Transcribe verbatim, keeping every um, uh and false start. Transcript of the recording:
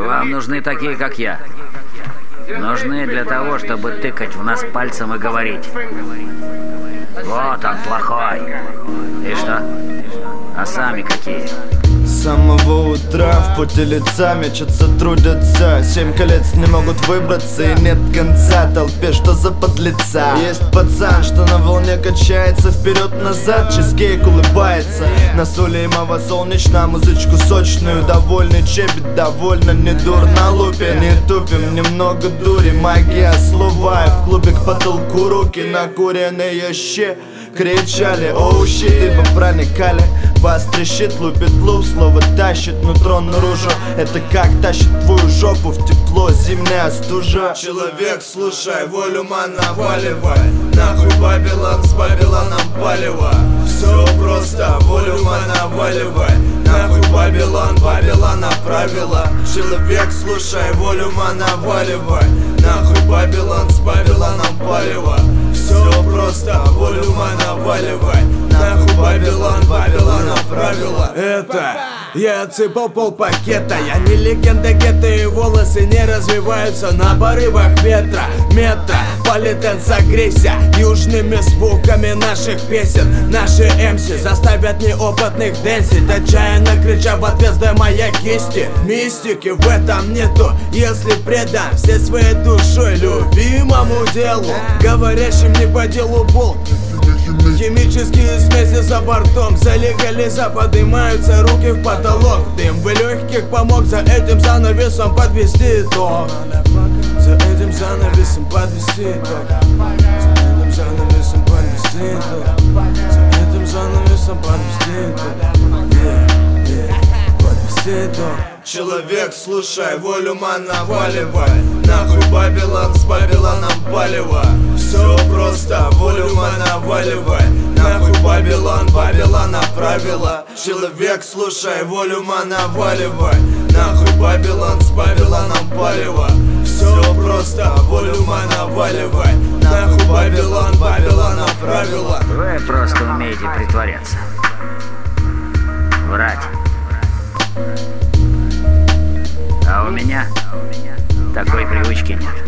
Вам нужны такие, как я. Нужны для того, чтобы тыкать в нас пальцем и говорить: вот он плохой. И что? А сами какие? С самого утра в поте лица мечутся, трудятся. Семь колец не могут выбраться, и нет конца толпе, что за подлеца. Есть пацан, что на волне качается вперед-назад, чизкейк улыбается. На соли имава солнечно, музычку сочную, довольный чебет, довольно не дур на лупе. Не тупим, немного дури, магия слова, и в клубе к потолку руки накуренные щи кричали: оу щит, ибо проникали. Вас трещит, лупит луп, слово тащит нутро наружу. Это как тащит твою жопу в тепло, зимняя стужа. Человек, слушай, волю ман наваливай. Нахуй Бабилон, с Бабилоном палево. Все просто, волю ман наваливай. Нахуй Бабилон, Бабилона правила. Человек, слушай, волю ман наваливай. Нахуй Бабилон, с Бабилоном палево. Все просто, волю ман наваливай. Нахуй Бабилон, Бабилона правила. Это я отсыпал пол пакета. Я не легенда гетто, и волосы не развиваются на порывах ветра. Метрополитен, согрейся южными звуками наших песен. Наши эмси заставят неопытных дэнсить, отчаянно крича в ответ: да моя кисти. Мистики в этом нету, если предам всей своей душой любимому делу, говорящим не по делу болт. Химические смеси за бортом, за легализа поднимаются руки в потолок. Дым в легких помог за этим занавесом подвести итог. За этим занавесом подвести итог. За этим занавесом подвести итог. За этим занавесом подвести итог. Подвести итог. Человек, слушай, волю ман наваливай. Нахуй Бабилон, с Бабилоном палево. Все просто, волю ман наваливай. Нахуй Бабилон, Бабилона правила. Человек, слушай, волю ман наваливай. Нахуй Бабилон, с Бабилоном палево. Все просто, волю ман наваливай. Нахуй Бабилон, Бабилона правила. Вы просто умеете притворяться, врать. А у меня такой привычки нет.